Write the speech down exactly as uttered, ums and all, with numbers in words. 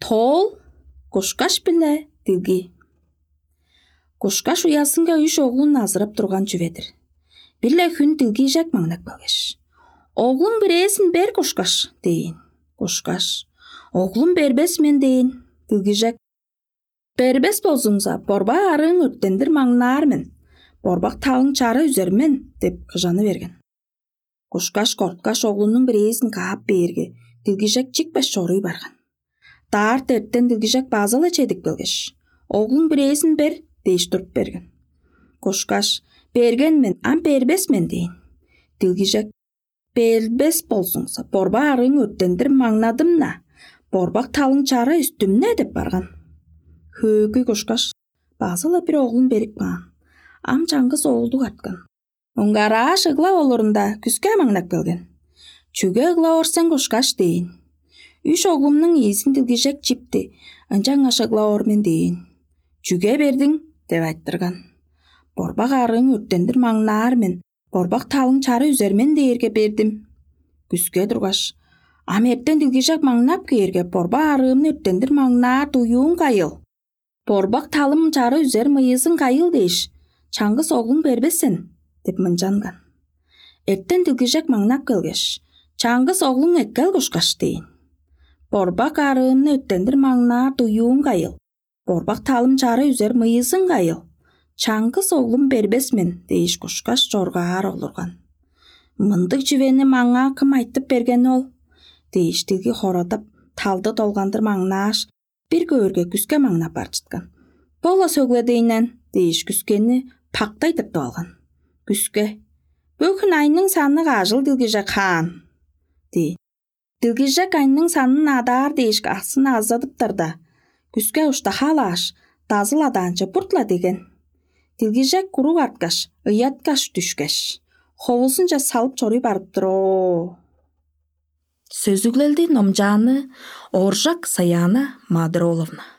Тол, Кошкаш біле, Дилги. Кошкаш уясынға үш оғлын азырап тұрған жүветір. Бірлі күн Дилги жак маңнак балгеш. Оғлым біресін бер Кошкаш, дейін. Кошкаш, оғлым бербес мен дейін. Дилги жак, бербес болсыңса, борба арың өрттендір маңнармен. Борбақ талың чары үзермен, деп қыжаны берген. Кошкаш корткаш оғлының біресін қап берге, Дилги жак чикпеш шорый барған. Таар терттен Дилги жак базала чедік білгеш. Оғлың біресін бер, дейш тұрып берген. Кошкаш, берген мен, ам бербес мен дейін. Дилги жак, бербес болсыңса, борба арың өрттендір маңнадым на. Борбақ талың чары үстімне деп барған. Хөгі Кошкаш, базала бір оғлын беріп баған. Ам чаңғыз оғылды қартқан. Оңғара шығла олырында күске маңнак белген. Чүге ұғла орсен Кошкаш дейін. Үш оғлымның езін Дилги жак чипті, анжаң ашығла ормен дейін. Чүге бердің, деп айттырған. Борбақ арың өрттендір маңнармен, борбақ талың чары үзермен дейерге бердім. Күске тұрғаш, амерттен Дилги жак маңнап кейерге борба арымны өрттендір маңнар дуюын қайыл. Борбақ талым чары үзер мыйызын қайыл дейш. Чаңғыз оғлың бербесін, деп мынжанған. Эрттен Дилги жак маңнап келгеш. Чаңғыз оғлың эккел Кошкаш дейін. Борбақ арымны өрттендір маңнар дуюын қайыл. Борбақ талым чары үзер мыйызын қайыл. Чаңғыз оғлым бербесмен, дейш Кошкаш жорғар олырған. Мындық жүвені маңа кім айттып берген ол? Дейш Дилги хорадап, талды толғандыр маңнаш, бір көрге күске маңна барчытқан. Бола сөгледейінен, дейш күскені пақтайтып алған. Күске, бөкін айның саны ғажыл Дилги жак хан. Дей, Дилги жак айның санын адар дейшк асын азадыптырда. Күске ұшта халаш, тазыл аданчы пұртла деген. Дилги жак күру арткаш, ұяткаш түшкеш. Ховылсынча салып чорый барып тұро. Сөзүглелди номжаны Оржак Саяна Мадыроловна.